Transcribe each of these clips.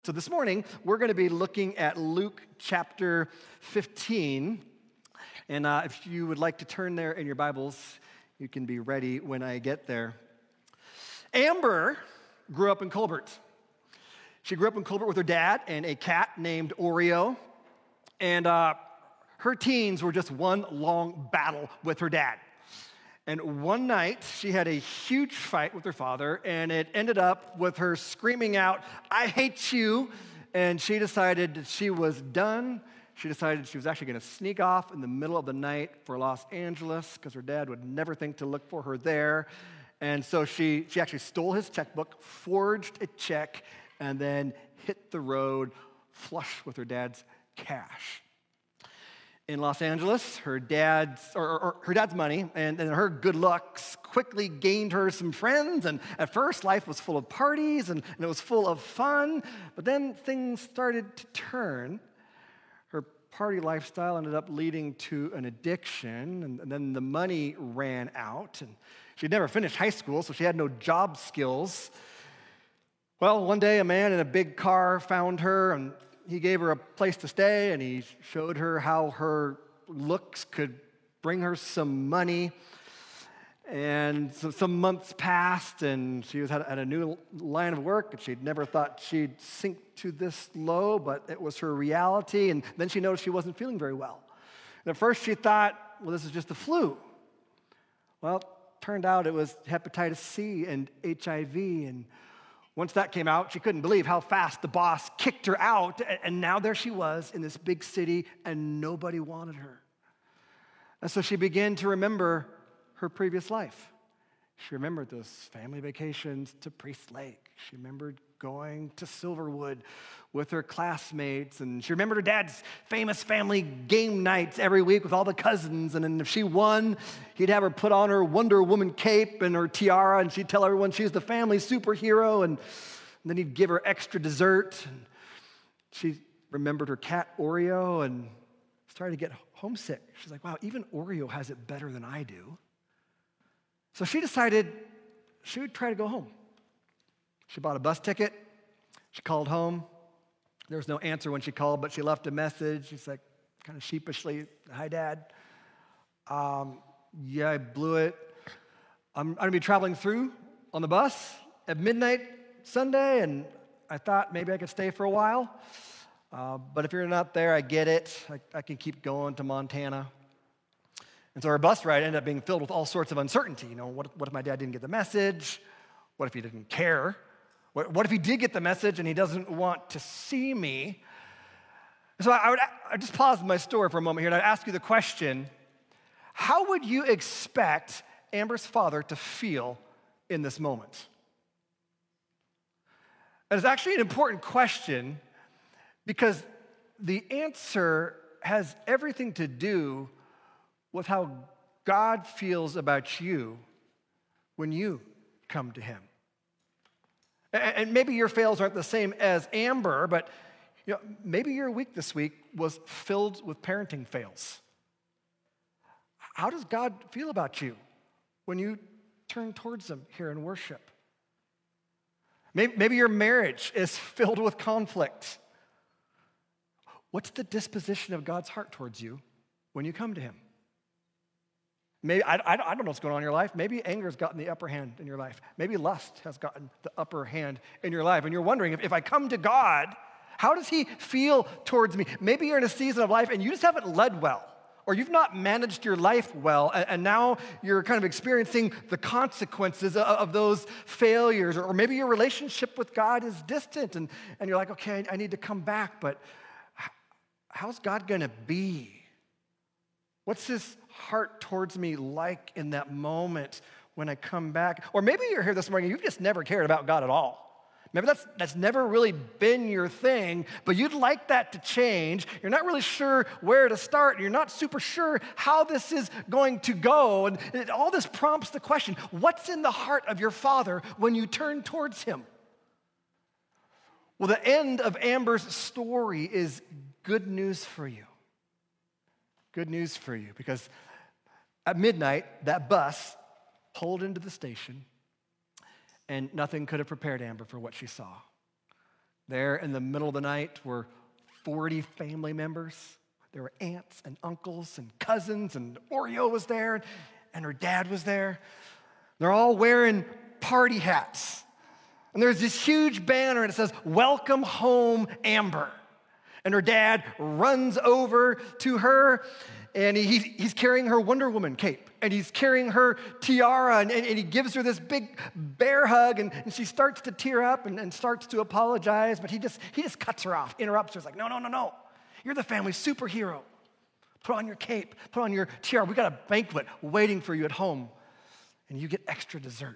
So this morning, we're going to be looking at Luke chapter 15. And if you would like to turn there in your Bibles, you can be ready when I get there. Amber grew up in Colbert. She grew up in Colbert with her dad and a cat named Oreo. And her teens were just one long battle with her dad. And one night, she had a huge fight with her father, and it ended up with her screaming out, "I hate you," and she decided that she was done. She decided she was actually going to sneak off in the middle of the night for Los Angeles because her dad would never think to look for her there. And so she actually stole his checkbook, forged a check, and then hit the road flush with her dad's cash. In Los Angeles, her dad's money and her good looks quickly gained her some friends. And at first, life was full of parties and it was full of fun. But then things started to turn. Her party lifestyle ended up leading to an addiction. And then the money ran out. And she'd never finished high school, so she had no job skills. Well, one day, a man in a big car found her, and he gave her a place to stay, and he showed her how her looks could bring her some money. And so some months passed, and she had a new line of work, and she'd never thought she'd sink to this low, but it was her reality. And then she noticed she wasn't feeling very well. And at first she thought, well, this is just the flu. Well, turned out it was hepatitis C and HIV, and once that came out, she couldn't believe how fast the boss kicked her out, and now there she was in this big city, and nobody wanted her. And so she began to remember her previous life. She remembered those family vacations to Priest Lake. She remembered going to Silverwood with her classmates, and she remembered her dad's famous family game nights every week with all the cousins, and then if she won, he'd have her put on her Wonder Woman cape and her tiara, and she'd tell everyone she's the family superhero, and then he'd give her extra dessert. And she remembered her cat Oreo and started to get homesick. She's like, wow, even Oreo has it better than I do. So she decided she would try to go home. She bought a bus ticket. She called home. There was no answer when she called, but she left a message. She's like, kind of sheepishly, "Hi, Dad. Yeah, I blew it. I'm going to be traveling through on the bus at midnight Sunday, and I thought maybe I could stay for a while. But if you're not there, I get it. I can keep going to Montana." And so her bus ride ended up being filled with all sorts of uncertainty. You know, what if my dad didn't get the message? What if he didn't care? What if he did get the message and he doesn't want to see me? So I just pause my story for a moment here, and I'd ask you the question, how would you expect Amber's father to feel in this moment? And it's actually an important question because the answer has everything to do with how God feels about you when you come to him. And maybe your fails aren't the same as Amber, but maybe your week this week was filled with parenting fails. How does God feel about you when you turn towards him here in worship? Maybe your marriage is filled with conflict. What's the disposition of God's heart towards you when you come to him? Maybe, I don't know what's going on in your life. Maybe anger's gotten the upper hand in your life. Maybe lust has gotten the upper hand in your life. And you're wondering, if I come to God, how does he feel towards me? Maybe you're in a season of life and you just haven't led well, or you've not managed your life well, and now you're kind of experiencing the consequences of those failures. Or maybe your relationship with God is distant, and you're like, okay, I need to come back, but how's God going to be? What's his heart towards me like in that moment when I come back? Or maybe you're here this morning and you've just never cared about God at all. Maybe that's never really been your thing, but you'd like that to change. You're not really sure where to start. You're not super sure how this is going to go. And all this prompts the question, what's in the heart of your Father when you turn towards him? Well, the end of Amber's story is good news for you. Good news for you, because at midnight, that bus pulled into the station, and nothing could have prepared Amber for what she saw. There in the middle of the night were 40 family members. There were aunts and uncles and cousins, and Oreo was there, and her dad was there. They're all wearing party hats. And there's this huge banner, and it says, "Welcome home, Amber." And her dad runs over to her, and he's carrying her Wonder Woman cape, and he's carrying her tiara, and he gives her this big bear hug, and she starts to tear up and starts to apologize, but he just cuts her off, interrupts her. He's like, no. You're the family superhero. Put on your cape, put on your tiara. We got a banquet waiting for you at home, and you get extra dessert.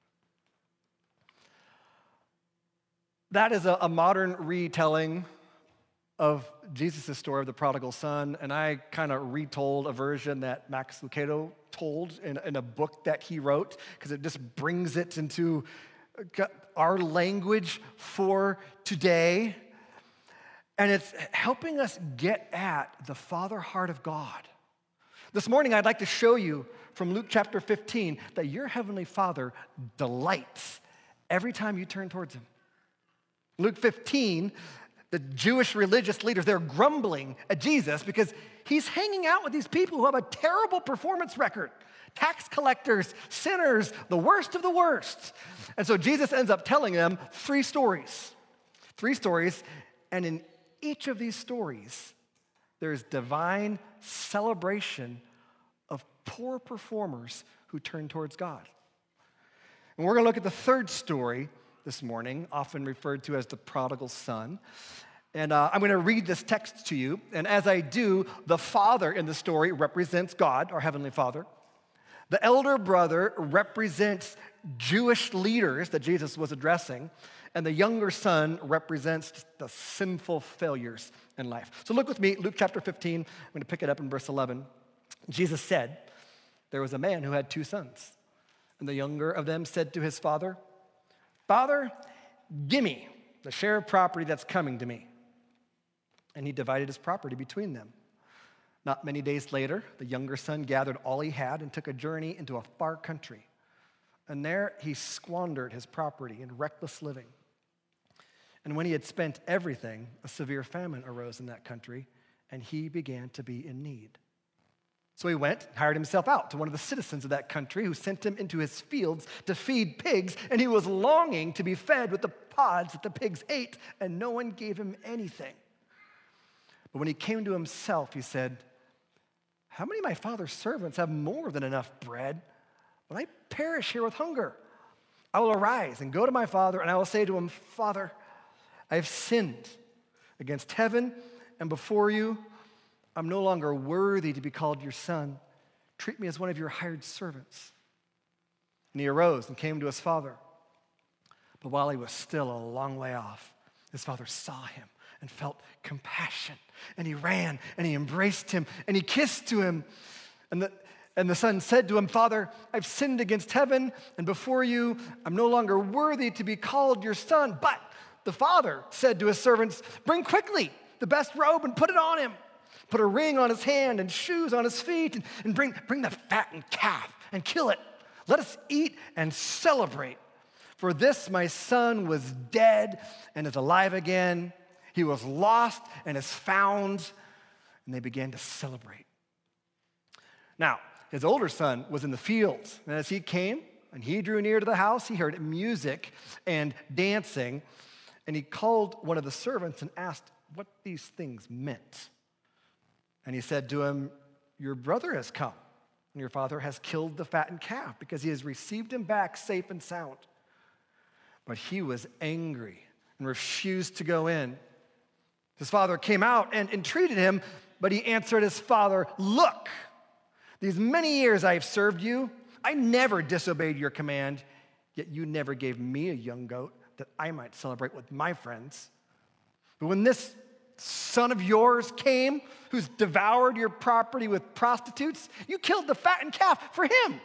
That is a modern retelling of Jesus' story of the prodigal son, and I kind of retold a version that Max Lucado told in a book that he wrote, because it just brings it into our language for today, and it's helping us get at the Father heart of God. This morning, I'd like to show you from Luke chapter 15 that your heavenly Father delights every time you turn towards him. Luke 15, the Jewish religious leaders, they're grumbling at Jesus because he's hanging out with these people who have a terrible performance record. Tax collectors, sinners, the worst of the worst. And so Jesus ends up telling them three stories. And in each of these stories, there's divine celebration of poor performers who turn towards God. And we're going to look at the third story this morning, often referred to as the prodigal son. And I'm going to read this text to you. And as I do, the father in the story represents God, our heavenly Father. The elder brother represents Jewish leaders that Jesus was addressing. And the younger son represents the sinful failures in life. So look with me, Luke chapter 15. I'm going to pick it up in verse 11. Jesus said, "There was a man who had 2 sons. And the younger of them said to his father, 'Father, give me the share of property that's coming to me.' And he divided his property between them. Not many days later, the younger son gathered all he had and took a journey into a far country. And there he squandered his property in reckless living. And when he had spent everything, a severe famine arose in that country, and he began to be in need. So he went, hired himself out to one of the citizens of that country, who sent him into his fields to feed pigs, and he was longing to be fed with the pods that the pigs ate, and no one gave him anything. But when he came to himself, he said, "How many of my father's servants have more than enough bread, but I perish here with hunger? I will arise and go to my father, and I will say to him, 'Father, I have sinned against heaven and before you. I'm no longer worthy to be called your son. Treat me as one of your hired servants.' And he arose and came to his father. But while he was still a long way off, his father saw him and felt compassion. And he ran and he embraced him and he kissed to him. And the son said to him, 'Father, I've sinned against heaven and before you. I'm no longer worthy to be called your son.' But the father said to his servants, 'Bring quickly the best robe and put it on him. Put a ring on his hand and shoes on his feet, and bring the fattened calf and kill it. Let us eat and celebrate. For this my son was dead and is alive again. He was lost and is found.' And they began to celebrate. Now, his older son was in the fields, and as he came and he drew near to the house, he heard music and dancing, and he called one of the servants and asked what these things meant. And he said to him, 'Your brother has come, and your father has killed the fattened calf because he has received him back safe and sound.' But he was angry and refused to go in. His father came out and entreated him, but he answered his father, 'Look, these many years I have served you. I never disobeyed your command, yet you never gave me a young goat that I might celebrate with my friends. But when this son of yours came, who's devoured your property with prostitutes, you killed the fattened calf for him.'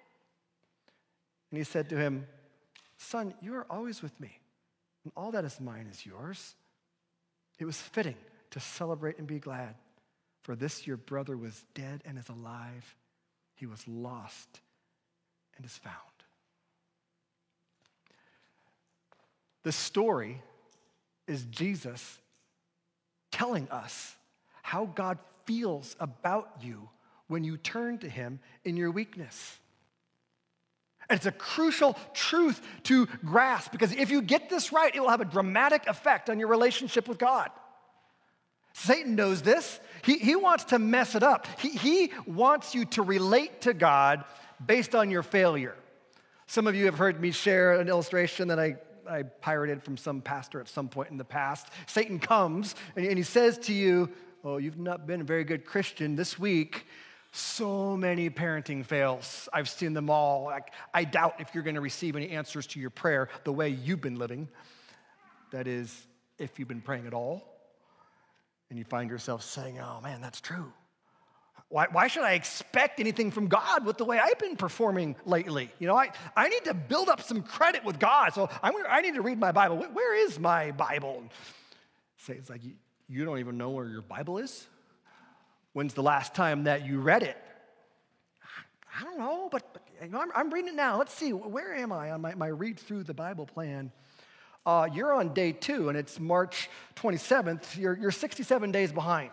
And he said to him, 'Son, you are always with me, and all that is mine is yours. It was fitting to celebrate and be glad, for this your brother was dead and is alive. He was lost and is found.'" The story is Jesus telling us how God feels about you when you turn to him in your weakness. And it's a crucial truth to grasp, because if you get this right, it will have a dramatic effect on your relationship with God. Satan knows this. He wants to mess it up. He wants you to relate to God based on your failure. Some of you have heard me share an illustration that I pirated from some pastor at some point in the past. Satan comes and he says to you, oh, you've not been a very good Christian this week. So many parenting fails. I've seen them all. I doubt if you're going to receive any answers to your prayer the way you've been living. That is, if you've been praying at all. And you find yourself saying, oh man, that's true. Why should I expect anything from God with the way I've been performing lately? You know, I need to build up some credit with God, so I need to read my Bible. Where is my Bible? Satan's like, you don't even know where your Bible is? When's the last time that you read it? I don't know, but I'm reading it now. Let's see, where am I on my read through the Bible plan? You're on day 2, and it's March 27th. You're 67 days behind.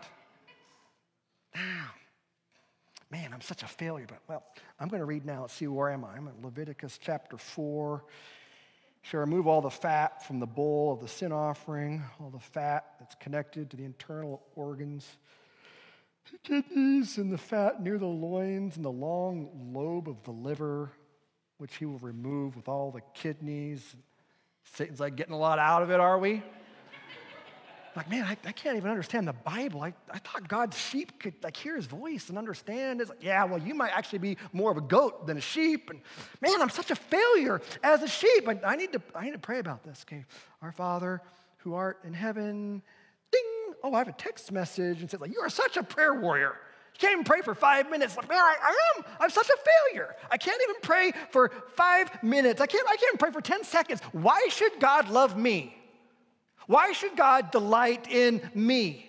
Man, I'm such a failure, but well, I'm going to read now. Let's see, where am I? I'm in Leviticus chapter 4. Shall remove all the fat from the bowl of the sin offering, all the fat that's connected to the internal organs, the kidneys and the fat near the loins and the long lobe of the liver, which he will remove with all the kidneys. Satan's like, getting a lot out of it, are we? Like, man, I can't even understand the Bible. I thought God's sheep could like hear his voice and understand. It's like, yeah, well, you might actually be more of a goat than a sheep. And man, I'm such a failure as a sheep. I need to pray about this. Okay, our Father who art in heaven, ding. Oh, I have a text message and says like, you are such a prayer warrior. You can't even pray for 5 minutes. Like, man, I am. I'm such a failure. I can't even pray for 5 minutes. I can't even pray for 10 seconds. Why should God love me? Why should God delight in me?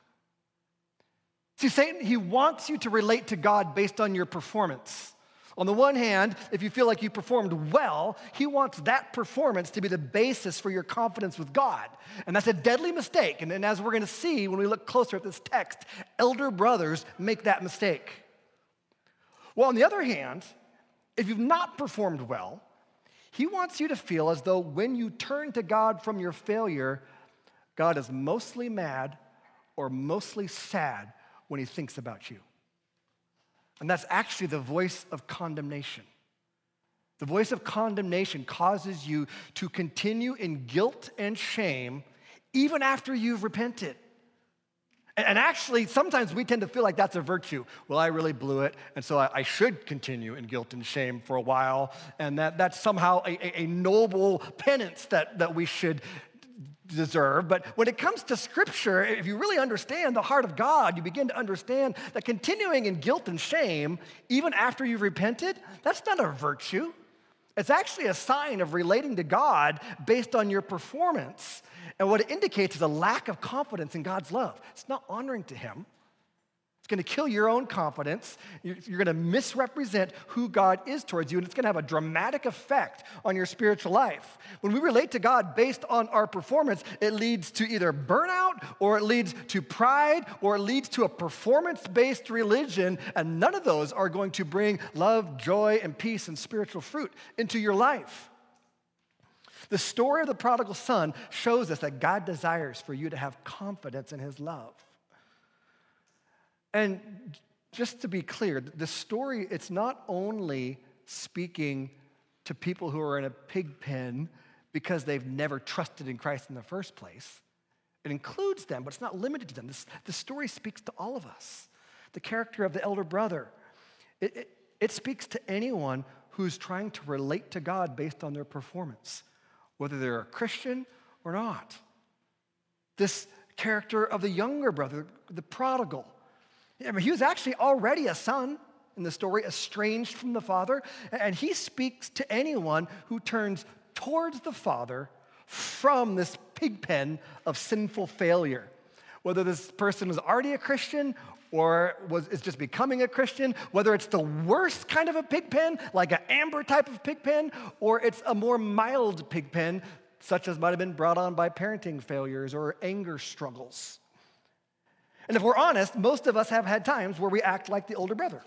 See, Satan, he wants you to relate to God based on your performance. On the one hand, if you feel like you performed well, he wants that performance to be the basis for your confidence with God. And that's a deadly mistake. And as we're going to see when we look closer at this text, elder brothers make that mistake. Well, on the other hand, if you've not performed well, he wants you to feel as though when you turn to God from your failure, God is mostly mad or mostly sad when he thinks about you. And that's actually the voice of condemnation. The voice of condemnation causes you to continue in guilt and shame even after you've repented. And actually, sometimes we tend to feel like that's a virtue. Well, I really blew it, and so I should continue in guilt and shame for a while, and that's somehow a noble penance that we should deserve. But when it comes to Scripture, if you really understand the heart of God, you begin to understand that continuing in guilt and shame, even after you've repented, that's not a virtue. It's actually a sign of relating to God based on your performance. And what it indicates is a lack of confidence in God's love. It's not honoring to him. It's going to kill your own confidence. You're going to misrepresent who God is towards you, and it's going to have a dramatic effect on your spiritual life. When we relate to God based on our performance, it leads to either burnout, or it leads to pride, or it leads to a performance-based religion, and none of those are going to bring love, joy, and peace and spiritual fruit into your life. The story of the prodigal son shows us that God desires for you to have confidence in his love. And just to be clear, the story, it's not only speaking to people who are in a pig pen because they've never trusted in Christ in the first place. It includes them, but it's not limited to them. The story speaks to all of us. The character of the elder brother, it speaks to anyone who's trying to relate to God based on their performance, whether they're a Christian or not. This character of the younger brother, the prodigal, he was actually already a son in the story, estranged from the father, and he speaks to anyone who turns towards the father from this pig pen of sinful failure. Whether this person was already a Christian or is just becoming a Christian, whether it's the worst kind of a pig pen, like an Amber type of pig pen, or it's a more mild pig pen, such as might have been brought on by parenting failures or anger struggles. And if we're honest, most of us have had times where we act like the older brother.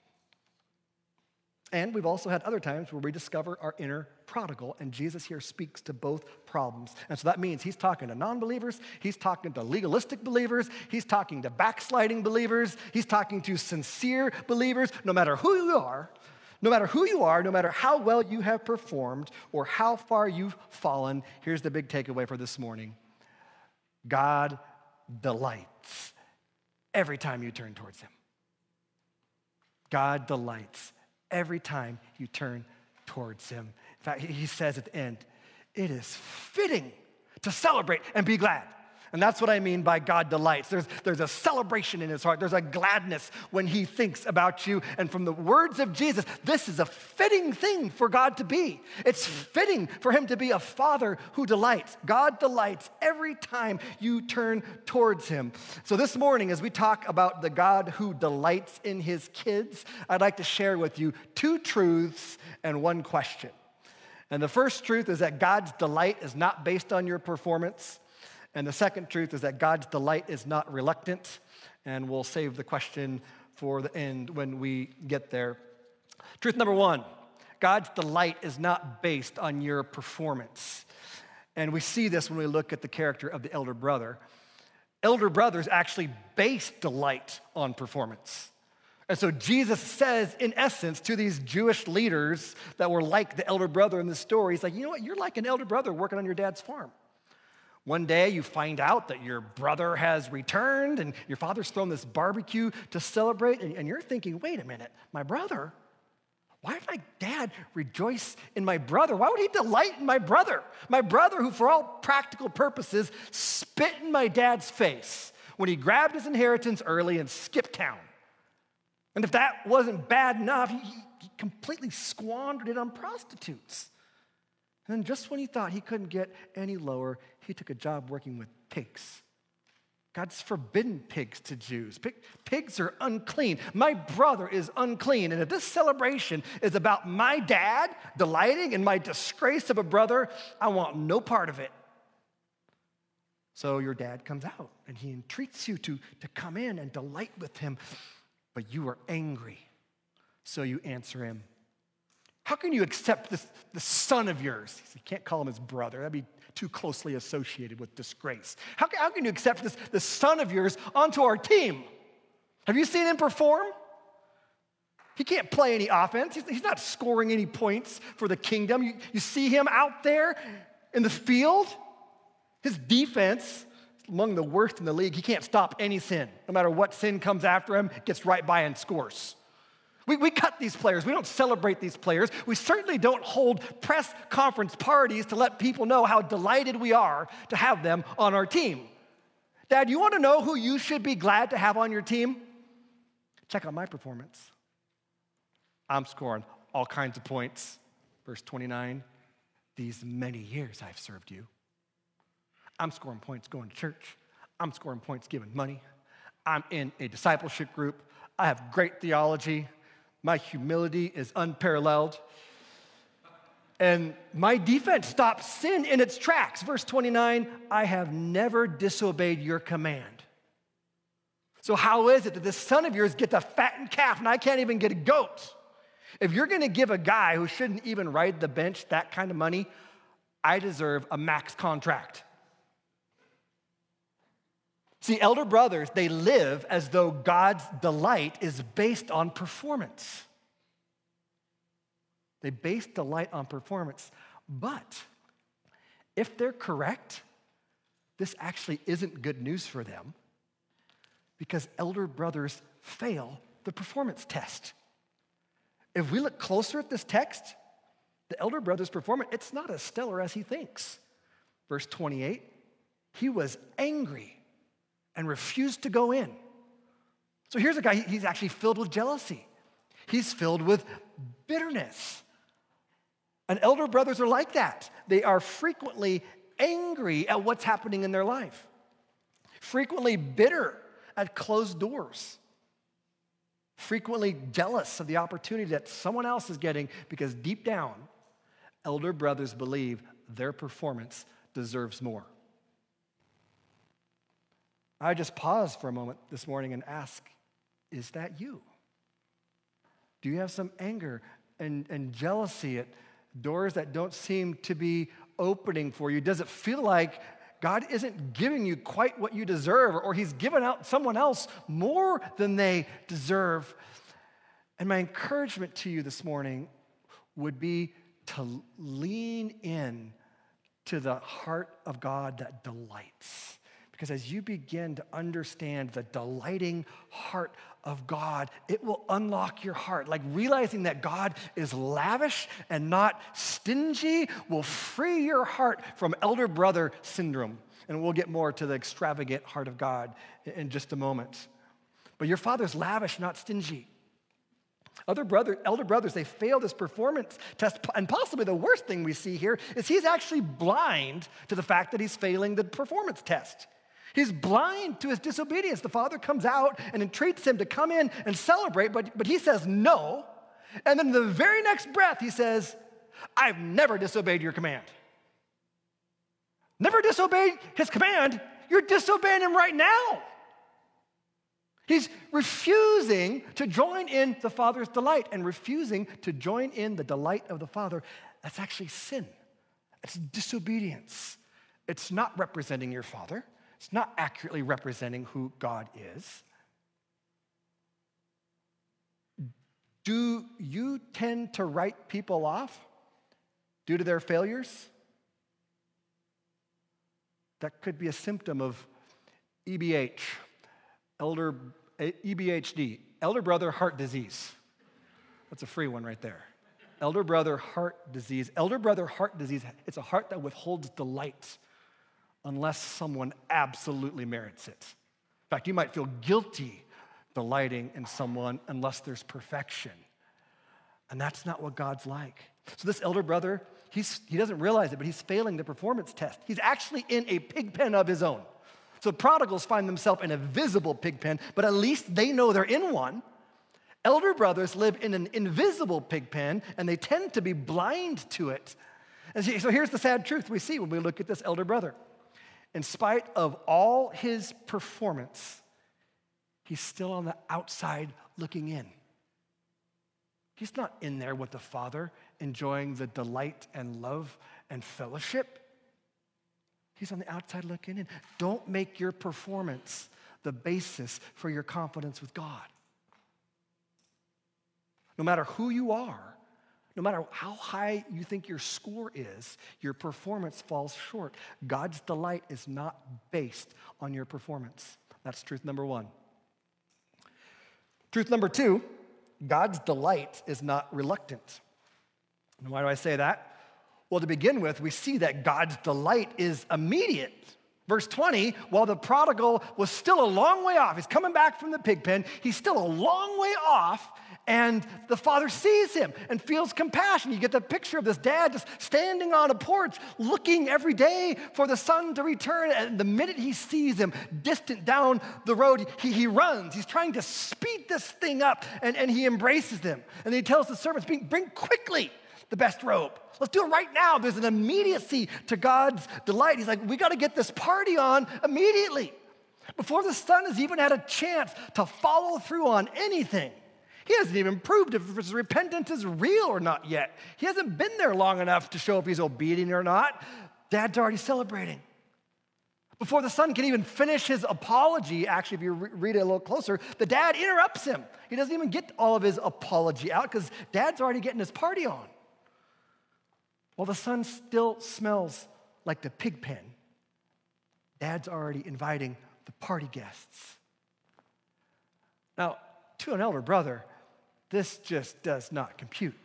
And we've also had other times where we discover our inner prodigal, and Jesus here speaks to both problems. And so that means he's talking to non-believers, he's talking to legalistic believers, he's talking to backsliding believers, he's talking to sincere believers. No matter who you are, no matter how well you have performed or how far you've fallen, here's the big takeaway for this morning. God delights every time you turn towards him. God delights every time you turn towards him. In fact, he says at the end, it is fitting to celebrate and be glad. And that's what I mean by God delights. There's a celebration in his heart. There's a gladness when he thinks about you. And from the words of Jesus, this is a fitting thing for God to be. It's fitting for him to be a father who delights. God delights every time you turn towards him. So this morning, as we talk about the God who delights in his kids, I'd like to share with you 2 truths and 1 question. And the first truth is that God's delight is not based on your performance. And the second truth is that God's delight is not reluctant, and we'll save the question for the end when we get there. Truth number 1, God's delight is not based on your performance. And we see this when we look at the character of the elder brother. Elder brothers actually base delight on performance. And so Jesus says, in essence, to these Jewish leaders that were like the elder brother in the story, he's like, you know what, you're like an elder brother working on your dad's farm. One day you find out that your brother has returned and your father's thrown this barbecue to celebrate, and you're thinking, wait a minute, my brother? Why would my dad rejoice in my brother? Why would he delight in my brother? My brother who, for all practical purposes, spit in my dad's face when he grabbed his inheritance early and skipped town. And if that wasn't bad enough, he completely squandered it on prostitutes. And then just when he thought he couldn't get any lower, he took a job working with pigs. God's forbidden pigs to Jews. Pigs are unclean. My brother is unclean. And if this celebration is about my dad delighting in my disgrace of a brother, I want no part of it. So your dad comes out and he entreats you to come in and delight with him. But you are angry, so you answer him. How can you accept this son of yours? You can't call him his brother. That'd be too closely associated with disgrace. How can you accept this son of yours onto our team? Have you seen him perform? He can't play any offense. He's not scoring any points for the kingdom. You see him out there in the field. His defense is among the worst in the league. He can't stop any sin. No matter what sin comes after him, gets right by and scores. We cut these players. We don't celebrate these players. We certainly don't hold press conference parties to let people know how delighted we are to have them on our team. Dad, you want to know who you should be glad to have on your team? Check out my performance. I'm scoring all kinds of points. Verse 29, these many years I've served you. I'm scoring points going to church. I'm scoring points giving money. I'm in a discipleship group. I have great theology. My humility is unparalleled. And my defense stops sin in its tracks. Verse 29, I have never disobeyed your command. So how is it that this son of yours gets a fattened calf and I can't even get a goat? If you're going to give a guy who shouldn't even ride the bench that kind of money, I deserve a max contract. See, elder brothers, they live as though God's delight is based on performance. They base delight on performance. But if they're correct, this actually isn't good news for them because elder brothers fail the performance test. If we look closer at this text, the elder brother's performance, it's not as stellar as he thinks. Verse 28, he was angry and refused to go in. So here's a guy, he's actually filled with jealousy. He's filled with bitterness. And elder brothers are like that. They are frequently angry at what's happening in their life, frequently bitter at closed doors, frequently jealous of the opportunity that someone else is getting because deep down, elder brothers believe their performance deserves more. I just pause for a moment this morning and ask, is that you? Do you have some anger and jealousy at doors that don't seem to be opening for you? Does it feel like God isn't giving you quite what you deserve, or he's given out someone else more than they deserve? And my encouragement to you this morning would be to lean in to the heart of God that delights. Because as you begin to understand the delighting heart of God, it will unlock your heart. Like realizing that God is lavish and not stingy will free your heart from elder brother syndrome. And we'll get more to the extravagant heart of God in just a moment. But your Father's lavish, not stingy. Elder brothers, they fail this performance test, and possibly the worst thing we see here is he's actually blind to the fact that he's failing the performance test. He's blind to his disobedience. The father comes out and entreats him to come in and celebrate, but he says no. And then in the very next breath, he says, I've never disobeyed your command. Never disobeyed his command. You're disobeying him right now. He's refusing to join in the Father's delight, and refusing to join in the delight of the Father. That's actually sin. It's disobedience. It's not representing your Father. It's not accurately representing who God is. Do you tend to write people off due to their failures? That could be a symptom of EBH, EBHD, elder brother heart disease. That's a free one right there. Elder brother heart disease. Elder brother heart disease, it's a heart that withholds delight unless someone absolutely merits it. In fact, you might feel guilty delighting in someone unless there's perfection. And that's not what God's like. So this elder brother, he doesn't realize it, but he's failing the performance test. He's actually in a pig pen of his own. So prodigals find themselves in a visible pig pen, but at least they know they're in one. Elder brothers live in an invisible pig pen, and they tend to be blind to it. And so here's the sad truth we see when we look at this elder brother. In spite of all his performance, he's still on the outside looking in. He's not in there with the Father, enjoying the delight and love and fellowship. He's on the outside looking in. Don't make your performance the basis for your confidence with God. No matter who you are, no matter how high you think your score is, your performance falls short. God's delight is not based on your performance. That's truth number one. Truth number two, God's delight is not reluctant. And why do I say that? Well, to begin with, we see that God's delight is immediate. Verse 20, while the prodigal was still a long way off, he's coming back from the pig pen, he's still a long way off, and the father sees him and feels compassion. You get the picture of this dad just standing on a porch, looking every day for the son to return, and the minute he sees him distant down the road, he runs. He's trying to speed this thing up, and he embraces them. And he tells the servants, bring quickly the best robe. Let's do it right now. There's an immediacy to God's delight. He's like, we got to get this party on immediately. Before the son has even had a chance to follow through on anything. He hasn't even proved if his repentance is real or not yet. He hasn't been there long enough to show if he's obedient or not. Dad's already celebrating. Before the son can even finish his apology, actually, if you read it a little closer, the dad interrupts him. He doesn't even get all of his apology out because dad's already getting his party on. While the son still smells like the pig pen, dad's already inviting the party guests. Now, to an elder brother, this just does not compute.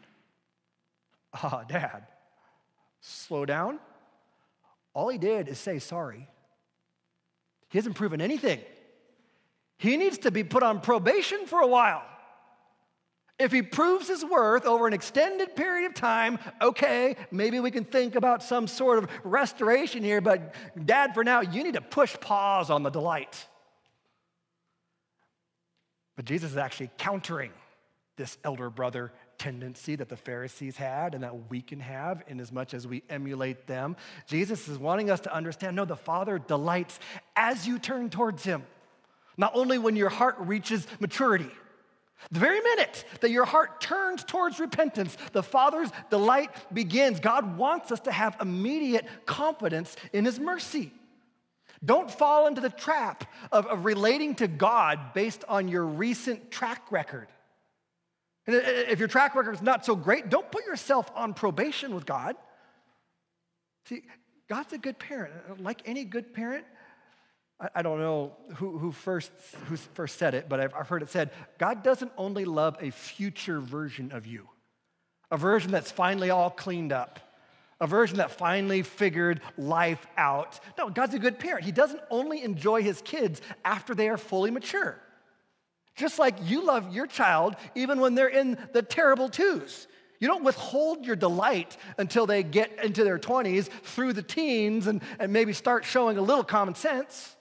Dad, slow down. All he did is say sorry. He hasn't proven anything. He needs to be put on probation for a while. If he proves his worth over an extended period of time, okay, maybe we can think about some sort of restoration here, but Dad, for now, you need to push pause on the delight. But Jesus is actually countering this elder brother tendency that the Pharisees had and that we can have in as much as we emulate them. Jesus is wanting us to understand, no, the Father delights as you turn towards him. Not only when your heart reaches maturity. The very minute that your heart turns towards repentance, the Father's delight begins. God wants us to have immediate confidence in his mercy. Don't fall into the trap of relating to God based on your recent track record. And if your track record is not so great, don't put yourself on probation with God. See, God's a good parent. Like any good parent, I don't know who first said it, but I've heard it said, God doesn't only love a future version of you, a version that's finally all cleaned up, a version that finally figured life out. No, God's a good parent. He doesn't only enjoy his kids after they are fully mature. Just like you love your child even when they're in the terrible twos. You don't withhold your delight until they get into their 20s, through the teens, and maybe start showing a little common sense.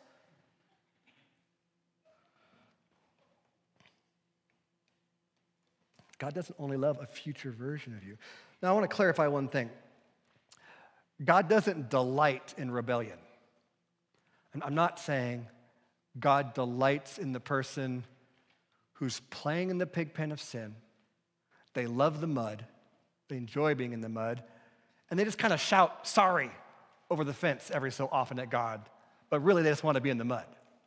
God doesn't only love a future version of you. Now, I want to clarify one thing. God doesn't delight in rebellion. And I'm not saying God delights in the person who's playing in the pig pen of sin. They love the mud. They enjoy being in the mud. And they just kind of shout, sorry, over the fence every so often at God. But really, they just want to be in the mud.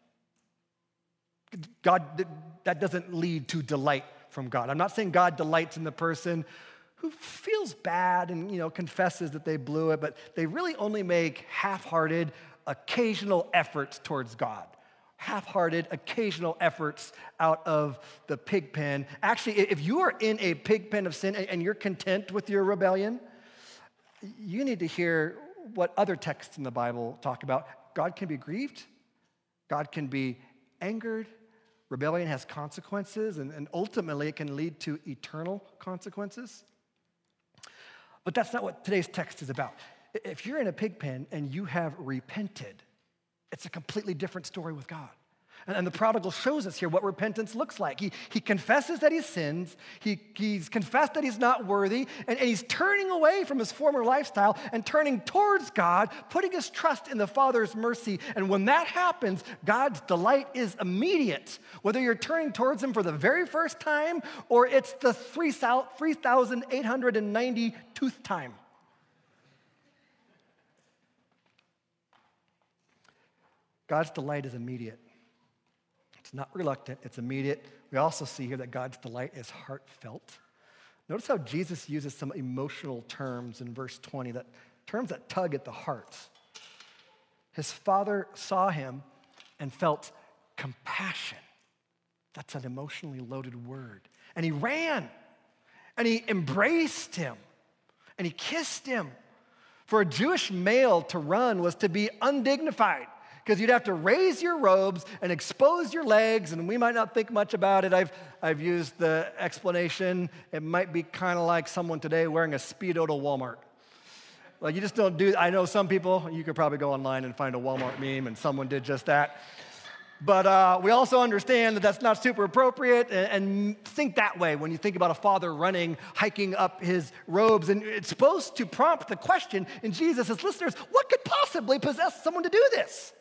God, that doesn't lead to delight from God. I'm not saying God delights in the person who feels bad and, confesses that they blew it, but they really only make half-hearted, occasional efforts towards God. Half-hearted, occasional efforts out of the pig pen. Actually, if you are in a pig pen of sin and you're content with your rebellion, you need to hear what other texts in the Bible talk about. God can be grieved. God can be angered. Rebellion has consequences, and ultimately it can lead to eternal consequences. But that's not what today's text is about. If you're in a pig pen and you have repented, it's a completely different story with God. And the prodigal shows us here what repentance looks like. He confesses that he sins. He's confessed that he's not worthy, and he's turning away from his former lifestyle and turning towards God, putting his trust in the Father's mercy. And when that happens, God's delight is immediate. Whether you're turning towards him for the very first time or it's the 3,892th time. God's delight is immediate. It's not reluctant, it's immediate. We also see here that God's delight is heartfelt. Notice how Jesus uses some emotional terms in verse 20, terms that tug at the heart. His Father saw him and felt compassion. That's an emotionally loaded word. And he ran, and he embraced him, and he kissed him. For a Jewish male to run was to be undignified, because you'd have to raise your robes and expose your legs, and we might not think much about it. I've used the explanation. It might be kind of like someone today wearing a Speedo to Walmart. Like, you just don't do, I know some people, you could probably go online and find a Walmart meme, and someone did just that. But we also understand that that's not super appropriate, and think that way when you think about a father running, hiking up his robes. And it's supposed to prompt the question in Jesus' listeners, what could possibly possess someone to do this?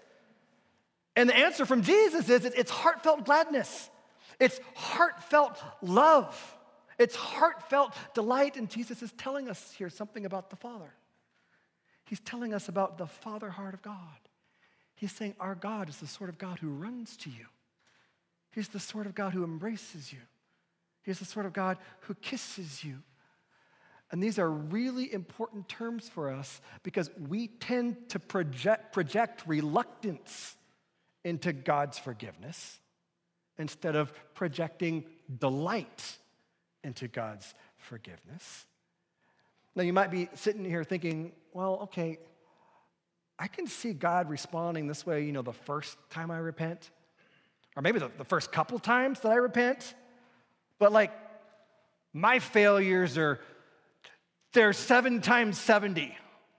And the answer from Jesus is it's heartfelt gladness. It's heartfelt love. It's heartfelt delight. And Jesus is telling us here something about the Father. He's telling us about the Father heart of God. He's saying our God is the sort of God who runs to you. He's the sort of God who embraces you. He's the sort of God who kisses you. And these are really important terms for us because we tend to project reluctance into God's forgiveness instead of projecting delight into God's forgiveness. Now, you might be sitting here thinking, well, okay, I can see God responding this way, the first time I repent, or maybe the first couple times that I repent, but my failures they're 7 times 70.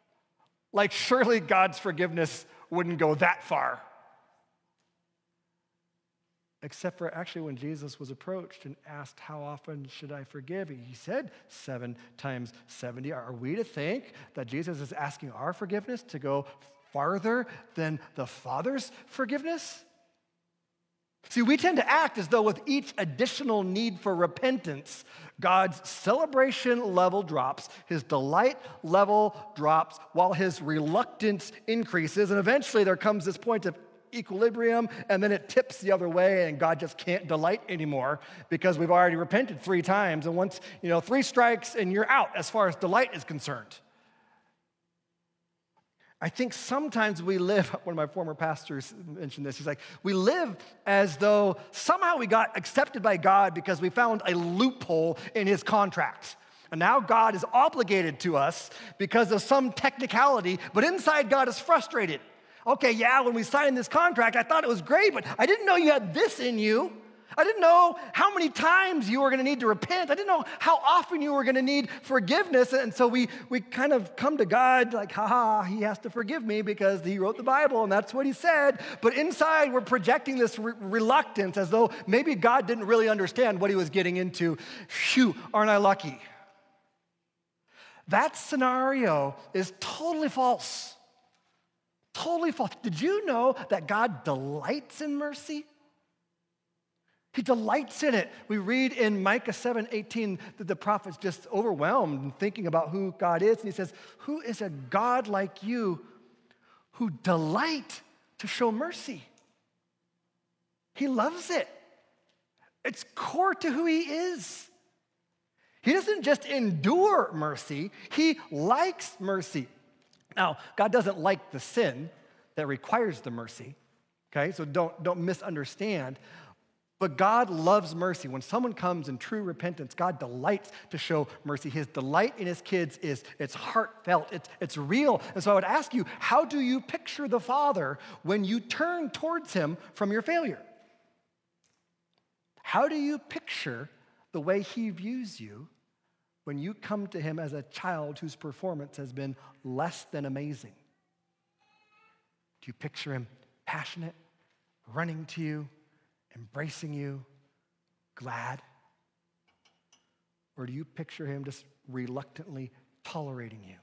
Surely God's forgiveness wouldn't go that far. except for actually when Jesus was approached and asked, how often should I forgive? He said 7 times 70. Are we to think that Jesus is asking our forgiveness to go farther than the Father's forgiveness? See, we tend to act as though with each additional need for repentance, God's celebration level drops, his delight level drops, while his reluctance increases. And eventually there comes this point of equilibrium, and then it tips the other way, and God just can't delight anymore because we've already repented 3 times. And once, 3 strikes and you're out as far as delight is concerned. I think sometimes we live, one of my former pastors mentioned this, he's like, we live as though somehow we got accepted by God because we found a loophole in his contract. And now God is obligated to us because of some technicality, but inside God is frustrated. Okay, yeah, when we signed this contract, I thought it was great, but I didn't know you had this in you. I didn't know how many times you were going to need to repent. I didn't know how often you were going to need forgiveness. And so we kind of come to God like, he has to forgive me because he wrote the Bible and that's what he said. But inside we're projecting this reluctance as though maybe God didn't really understand what he was getting into. Phew, aren't I lucky? That scenario is totally false. Totally false. Did you know that God delights in mercy? He delights in it. We read in Micah 7:18 that the prophet's just overwhelmed and thinking about who God is. And he says, who is a God like you who delight to show mercy? He loves it. It's core to who he is. He doesn't just endure mercy. He likes mercy. Now, God doesn't like the sin that requires the mercy. Okay, so don't misunderstand. But God loves mercy. When someone comes in true repentance, God delights to show mercy. His delight in his kids it's heartfelt, it's real. And so I would ask you, how do you picture the Father when you turn towards him from your failure? How do you picture the way he views you when you come to him as a child whose performance has been less than amazing? Do you picture him passionate, running to you, embracing you, glad? Or do you picture him just reluctantly tolerating you?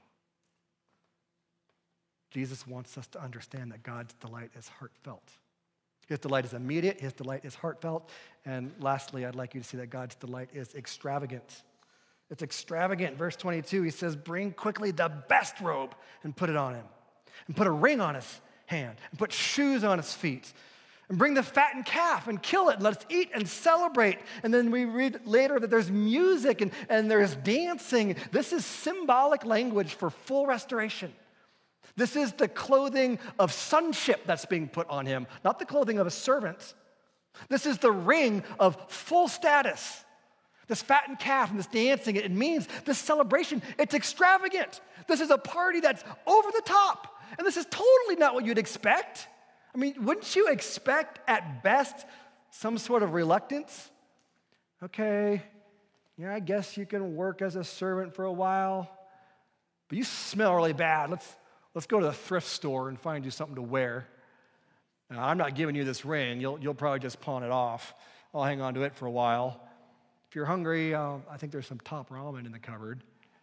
Jesus wants us to understand that God's delight is heartfelt. His delight is immediate, his delight is heartfelt. And lastly, I'd like you to see that God's delight is extravagant. It's extravagant. Verse 22, he says, bring quickly the best robe and put it on him. And put a ring on his hand. And put shoes on his feet. And bring the fattened calf and kill it and let us eat and celebrate. And then we read later that there's music and there's dancing. This is symbolic language for full restoration. This is the clothing of sonship that's being put on him, not the clothing of a servant. This is the ring of full status. This fattened calf and this dancing, it means this celebration, it's extravagant. This is a party that's over the top. And this is totally not what you'd expect. I mean, wouldn't you expect at best some sort of reluctance? Okay, yeah, I guess you can work as a servant for a while, but you smell really bad. Let's go to the thrift store and find you something to wear. Now, I'm not giving you this ring. You'll probably just pawn it off. I'll hang on to it for a while. If you're hungry, I think there's some top ramen in the cupboard.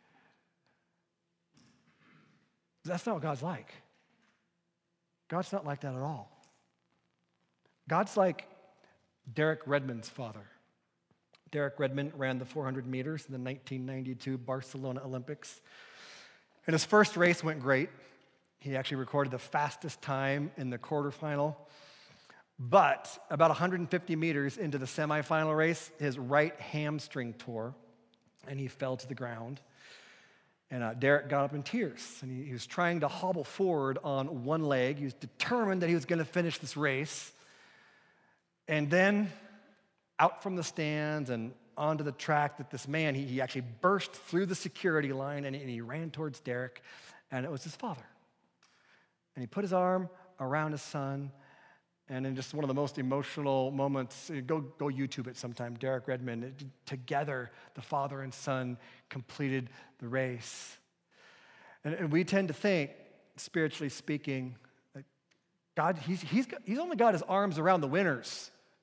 That's not what God's like. God's not like that at all. God's like Derek Redmond's father. Derek Redmond ran the 400 meters in the 1992 Barcelona Olympics. And his first race went great. He actually recorded the fastest time in the quarterfinal. But about 150 meters into the semifinal race, his right hamstring tore, and he fell to the ground. And Derek got up in tears, and he was trying to hobble forward on one leg. He was determined that he was going to finish this race. And then out from the stands and onto the track that this man, he actually burst through the security line, and he ran towards Derek, and it was his father. And he put his arm around his son, and in just one of the most emotional moments, go YouTube it sometime, Derek Redmond, together, the father and son completed the race. And we tend to think, spiritually speaking, that God, he's only got his arms around the winners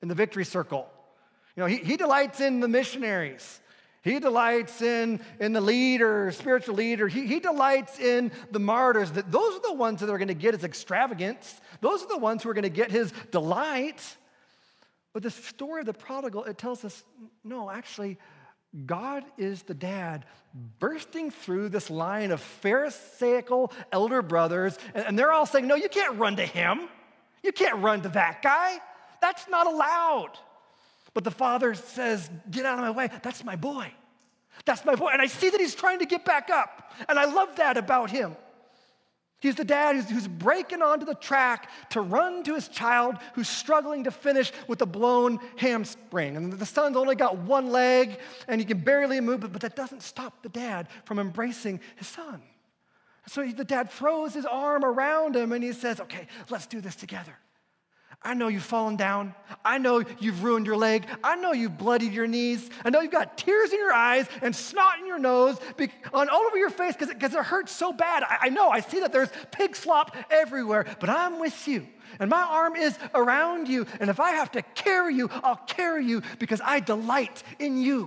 in the victory circle. He delights in the missionaries. He delights in the leader, spiritual leader. He delights in the martyrs. Those are the ones that are going to get his extravagance. Those are the ones who are going to get his delight. But the story of the prodigal, it tells us, no, actually, God is the dad bursting through this line of Pharisaical elder brothers, and they're all saying, no, you can't run to him. You can't run to that guy. That's not allowed. But the father says, get out of my way. That's my boy. That's my boy. And I see that he's trying to get back up. And I love that about him. He's the dad who's breaking onto the track to run to his child who's struggling to finish with a blown hamstring. And the son's only got one leg and he can barely move, but that doesn't stop the dad from embracing his son. So the dad throws his arm around him and he says, okay, let's do this together. I know you've fallen down. I know you've ruined your leg. I know you've bloodied your knees. I know you've got tears in your eyes and snot in your nose all over your face because it hurts so bad. I know. I see that there's pig slop everywhere, but I'm with you. And my arm is around you. And if I have to carry you, I'll carry you because I delight in you.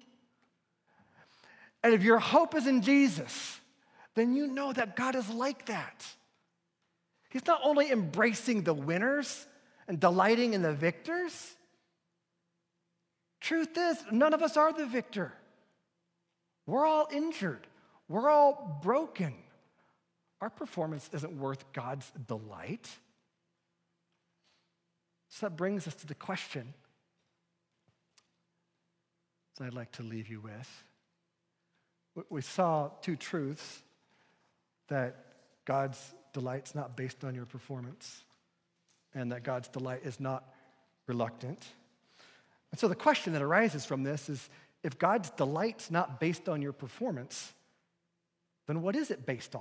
And if your hope is in Jesus, then you know that God is like that. He's not only embracing the winners and delighting in the victors. Truth is, none of us are the victor. We're all injured. We're all broken. Our performance isn't worth God's delight. So that brings us to the question that I'd like to leave you with. We saw two truths, that God's delight's not based on your performance, and that God's delight is not reluctant. And so the question that arises from this is, if God's delight's not based on your performance, then what is it based on?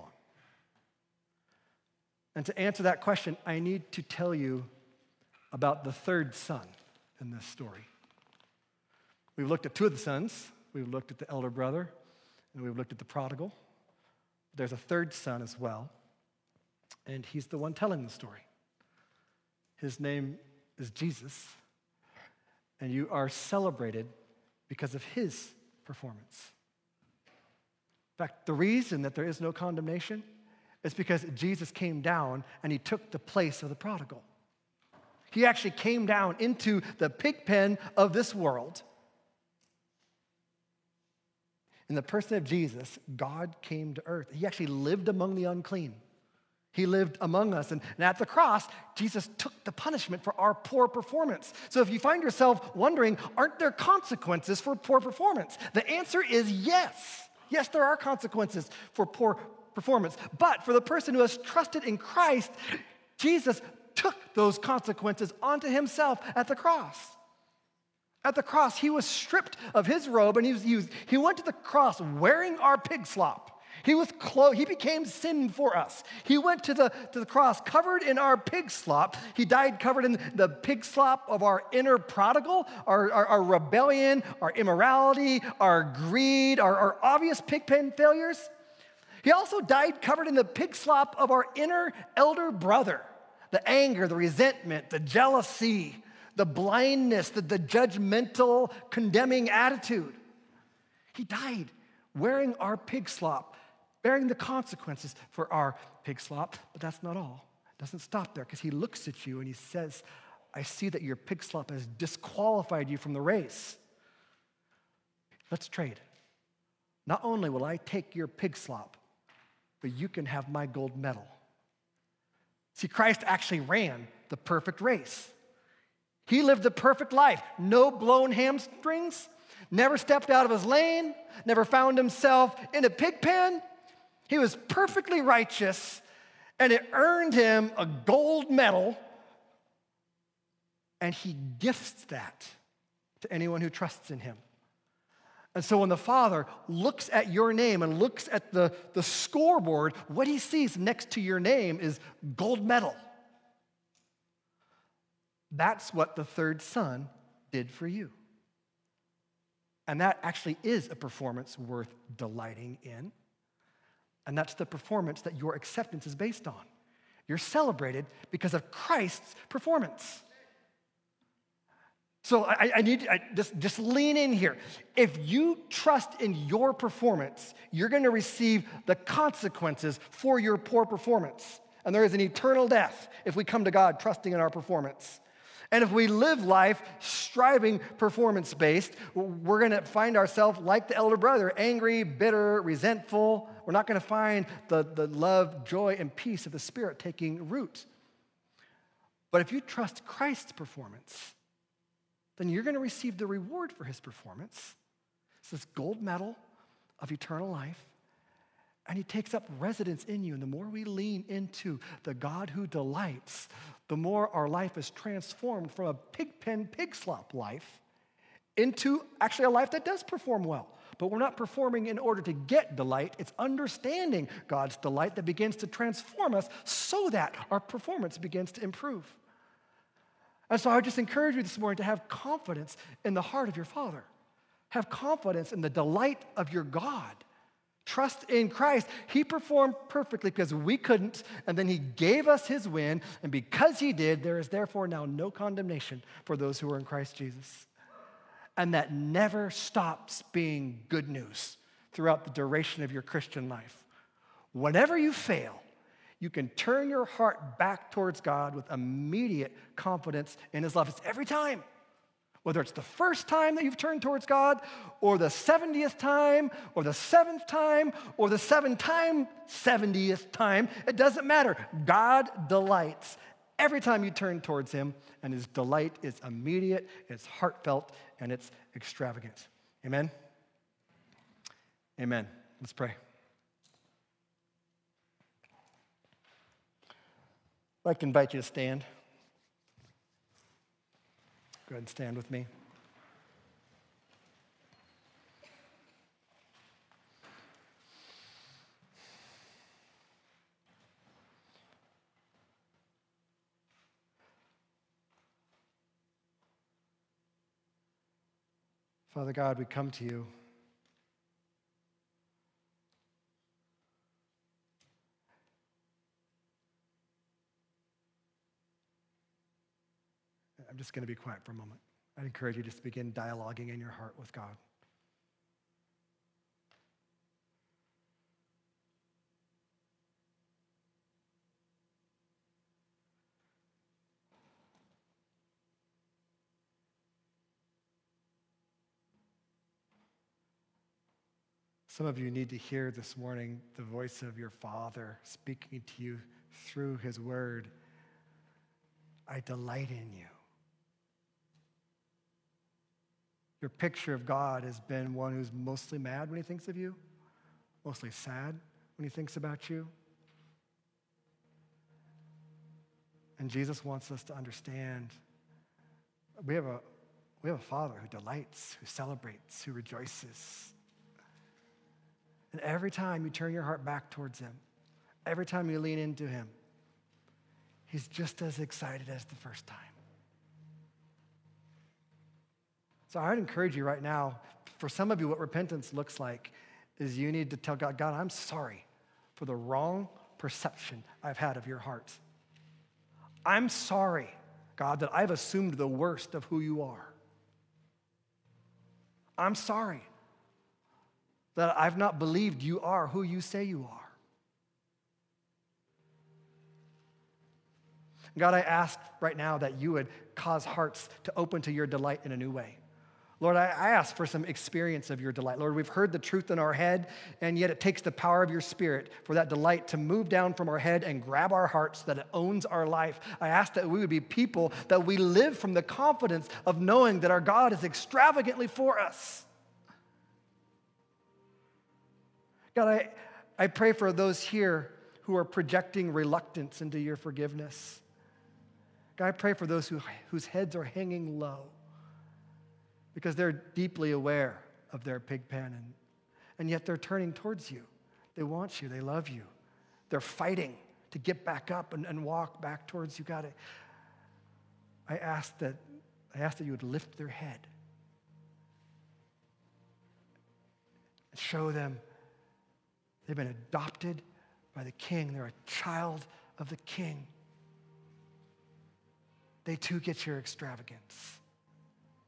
And to answer that question, I need to tell you about the third son in this story. We've looked at two of the sons. We've looked at the elder brother, and we've looked at the prodigal. There's a third son as well, and he's the one telling the story. His name is Jesus, and you are celebrated because of his performance. In fact, the reason that there is no condemnation is because Jesus came down and he took the place of the prodigal. He actually came down into the pig pen of this world. In the person of Jesus, God came to earth. He actually lived among the unclean. He lived among us. And at the cross, Jesus took the punishment for our poor performance. So if you find yourself wondering, aren't there consequences for poor performance? The answer is yes. Yes, there are consequences for poor performance. But for the person who has trusted in Christ, Jesus took those consequences onto himself at the cross. At the cross, he was stripped of his robe, and he went to the cross wearing our pig slop. He became sin for us. He went to the cross covered in our pig slop. He died covered in the pig slop of our inner prodigal, our rebellion, our immorality, our greed, our obvious pig pen failures. He also died covered in the pig slop of our inner elder brother, the anger, the resentment, the jealousy, the blindness, the judgmental, condemning attitude. He died wearing our pig slop, bearing the consequences for our pig slop. But that's not all. It doesn't stop there, because he looks at you and he says, I see that your pig slop has disqualified you from the race. Let's trade. Not only will I take your pig slop, but you can have my gold medal. See, Christ actually ran the perfect race. He lived the perfect life. No blown hamstrings, never stepped out of his lane, never found himself in a pig pen. He was perfectly righteous, and it earned him a gold medal, and he gifts that to anyone who trusts in him. And so when the Father looks at your name and looks at the scoreboard, what he sees next to your name is gold medal. That's what the third son did for you. And that actually is a performance worth delighting in. And that's the performance that your acceptance is based on. You're celebrated because of Christ's performance. So I need just lean in here. If you trust in your performance, you're going to receive the consequences for your poor performance. And there is an eternal death if we come to God trusting in our performance. And if we live life striving performance-based, we're going to find ourselves like the elder brother, angry, bitter, resentful. We're not going to find the love, joy, and peace of the Spirit taking root. But if you trust Christ's performance, then you're going to receive the reward for his performance. It's this gold medal of eternal life, and he takes up residence in you. And the more we lean into the God who delights, the more our life is transformed from a pigpen, pig slop life into actually a life that does perform well. But we're not performing in order to get delight. It's understanding God's delight that begins to transform us so that our performance begins to improve. And so I would just encourage you this morning to have confidence in the heart of your Father. Have confidence in the delight of your God. Trust in Christ. He performed perfectly because we couldn't, and then he gave us his win, and because he did, there is therefore now no condemnation for those who are in Christ Jesus. And that never stops being good news throughout the duration of your Christian life. Whenever you fail, you can turn your heart back towards God with immediate confidence in his love. It's every time. Whether it's the first time that you've turned towards God, or the 70th time, or the 7th time, or the 70th time, it doesn't matter. God delights every time you turn towards him, and his delight is immediate, it's heartfelt, and it's extravagant. Amen? Amen. Let's pray. I'd like to invite you to stand. Go ahead and stand with me. Father God, we come to you. I'm just going to be quiet for a moment. I'd encourage you just to begin dialoguing in your heart with God. Some of you need to hear this morning the voice of your Father speaking to you through his word. I delight in you. Your picture of God has been one who's mostly mad when he thinks of you, mostly sad when he thinks about you. And Jesus wants us to understand we have a Father who delights, who celebrates, who rejoices. And every time you turn your heart back towards him, every time you lean into him, he's just as excited as the first time. So I'd encourage you right now, for some of you, what repentance looks like is you need to tell God, God, I'm sorry for the wrong perception I've had of your heart. I'm sorry, God, that I've assumed the worst of who you are. I'm sorry that I've not believed you are who you say you are. God, I ask right now that you would cause hearts to open to your delight in a new way. Lord, I ask for some experience of your delight. Lord, we've heard the truth in our head, and yet it takes the power of your Spirit for that delight to move down from our head and grab our hearts, that it owns our life. I ask that we would be people that we live from the confidence of knowing that our God is extravagantly for us. God, I pray for those here who are projecting reluctance into your forgiveness. God, I pray for those whose heads are hanging low, because they're deeply aware of their pig pen, and yet they're turning towards you. They want you. They love you. They're fighting to get back up and walk back towards you. God, I ask that you would lift their head and show them they've been adopted by the King. They're a child of the King. They too get your extravagance.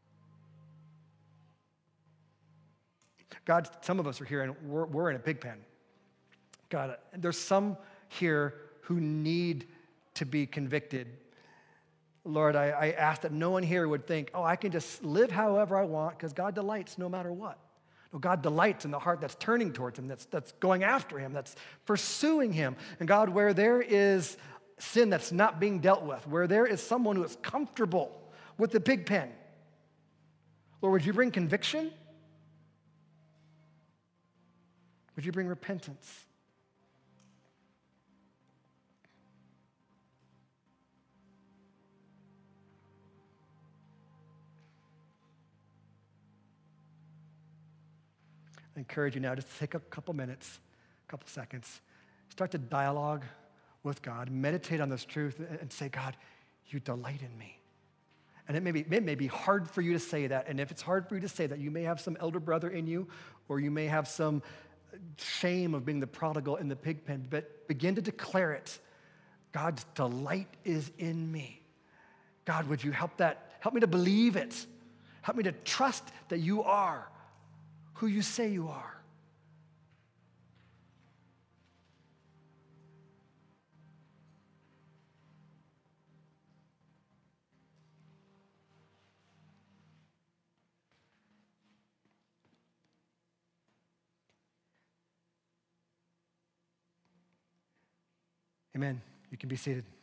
God, some of us are here and we're in a pig pen. God, there's some here who need to be convicted. Lord, I ask that no one here would think, oh, I can just live however I want because God delights no matter what. No, God delights in the heart that's turning towards him, that's going after him, that's pursuing him. And God, where there is sin that's not being dealt with, where there is someone who is comfortable with the pig pen, Lord, would you bring conviction? Would you bring repentance? I encourage you now just to take a couple minutes, a couple seconds, start to dialogue with God, meditate on this truth, and say, God, you delight in me. And it may be hard for you to say that, and if it's hard for you to say that, you may have some elder brother in you, or you may have some shame of being the prodigal in the pig pen, but begin to declare it. God's delight is in me. God, would you help me to believe it. Help me to trust that you are who you say you are. Amen. You can be seated.